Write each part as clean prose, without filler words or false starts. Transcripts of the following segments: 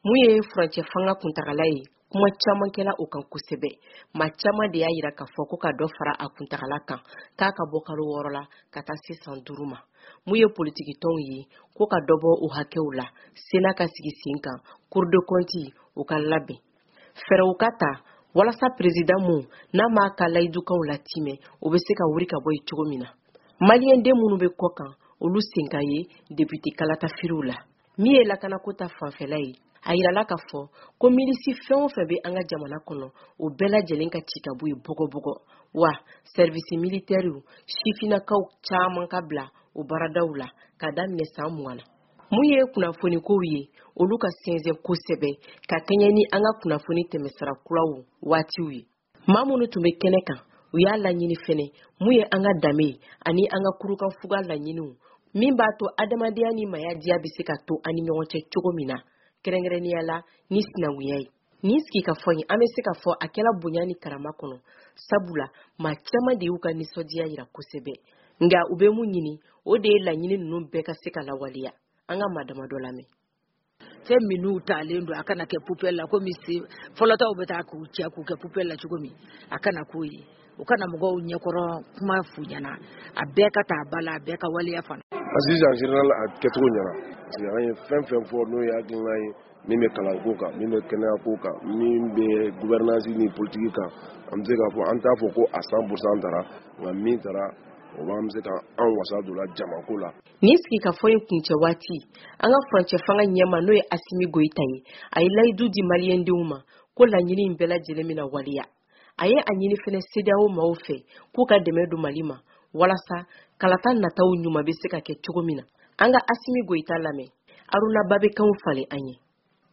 mun ye furancɛ fanga kuntagala ye kuma caman kɛla o kan kosɛbɛ ma caman de y'a yira k'a fɔ ko ka dɔ fara a kuntagala kan k'a ka bɔ kalo 6 la ka taa se san 5 ma mun ye politiki tɔnw ye ko ka dɔ bɔ o hakɛw la Sénat ka sigi sen kan Cour des comptes o ka labɛn fɛrɛw ka ta walasa président mun n'a ma ka layidukanw latimɛ o bɛ se ka wuri ka bɔ yen cogo min na malien den minnu bɛ kɔ kan olu sen ka ye député kalata firiw la min ye lakanako ta fanfɛla ye a yirala k'a fɔ ko milisi fɛn o fɛn bɛ an ka jamana kɔnɔ o bɛɛ lajɛlen ka ci ka bɔ yen bɔgɔbɔgɔ wa service militaire sifinakaw caman ka bila o baaradaw la ka daminɛ san 20 na mun ye kunnafoni kow ye olu ka sɛnsɛn kosɛbɛ ka kɛɲɛ ni an ka kunnafoni tɛmɛsira kuraw waatiw ye maa minnu tun bɛ kɛnɛ kan u y'a laɲini fɛnɛ mun ye an ka danbe ani an ka kurukan fuga laɲiniw min b'a to adamadenya ni mayadiya bɛ se ka to ani ɲɔgɔn cɛ cogo min na kɛrɛnkɛrɛnnenya la ni sinankunya ye ni sigi ka fɔ an bɛ se ka fɔ a kɛla bonya ni karama kɔnɔ sabula maa caman de y'u ka nisɔndiya yira kosɛbɛ nga u bɛ mun ɲini o de ye laɲini ninnu bɛɛ ka se ka lawaleya an ka madama dɔ lamɛn fɛn minnu talen don a kana kɛ poubelle la komi fɔlɔtaw bɛ taa k'u cɛ k'u kɛ poubelle la cogo min a kana k'o ye u kana mɔgɔw ɲɛkɔrɔ kuma f'u ɲɛna a bɛɛ ka taa ba la a bɛɛ ka waleya fana Assise en général a kɛcogo ɲɛna parce que an ye fɛn fɛn fɔ n'o ye hakilina ye min bɛ kalanko kan min bɛ kɛnɛyako kan min bɛ gouvernance ni politiki kan an bɛ se k'a fɔ an t'a fɔ ko a 100% tara nka min tara o b'an bɛ se ka an wasa don la jamako la ni sigi ka fɔ in kuncɛ waati an ka furancɛ fanga ɲɛma n'o ye Asimi Goyita ye a ye layidu di maliendenw ma ko laɲini in bɛɛ lajɛlen bɛna waleya a ye a ɲini fɛnɛ CEDEAO maaw fɛ k'u ka dɛmɛ don Mali ma walasa kalata nataw ɲuman bɛ se ka kɛ cogo min na an ka Asimi Goyita lamɛn Aruna Babekanw falen an ye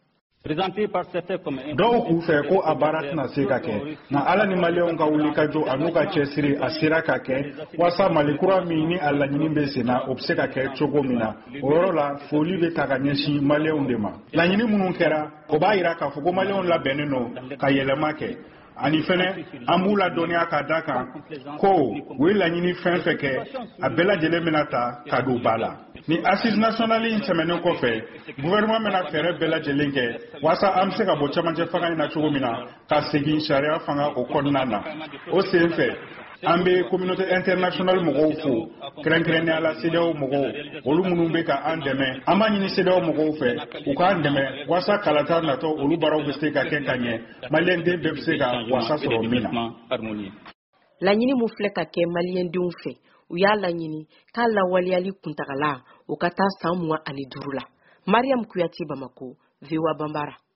dɔw k'u fɛ ko a baara tɛna se ka kɛ nka ala ni maliyɛnw ka wuli ka jɔ a n'u ka cɛsiri a sera ka kɛ walasa Mali kura min ni a laɲini bɛ sen na o bɛ se ka kɛ cogo min na o yɔrɔ la foli bɛ ta ka ɲɛsin maliyɛnw de ma laɲini minnu kɛra o b'a yira k'a fɔ ko maliyɛnw labɛnnen don ka yɛlɛma kɛ ani fɛnɛ an b'u ladɔnniya ka da kan ko u ye laɲini fɛn fɛn kɛ a bɛɛ lajɛlen bɛna ta ka don ba la ni assise nationale in tɛmɛnen kɔfɛ gouvernement bɛna fɛɛrɛ bɛɛ lajɛlen kɛ walasa an bɛ se ka bɔ cɛmancɛ fanga in na cogo min na ka segin sariya fanga o kɔnɔna na o sen fɛ an bɛ communauté internationale mɔgɔw fo kɛrɛnkɛrɛnnenya la CEDEAO mɔgɔw olu minnu bɛ ka an dɛmɛ an b'a ɲini CEDEAO mɔgɔw fɛ u k'an dɛmɛ walasa kalata natɔ olu baaraw bɛ se ka kɛ ka ɲɛ maliyɛnden bɛɛ bɛ se ka wasa sɔrɔ min na laɲini mun filɛ ka kɛ maliendenw fɛ u y'a laɲini k'a lawaleyali kuntagala o ka taa san 25 la Mariam Kuyate Bamako VOA Bambara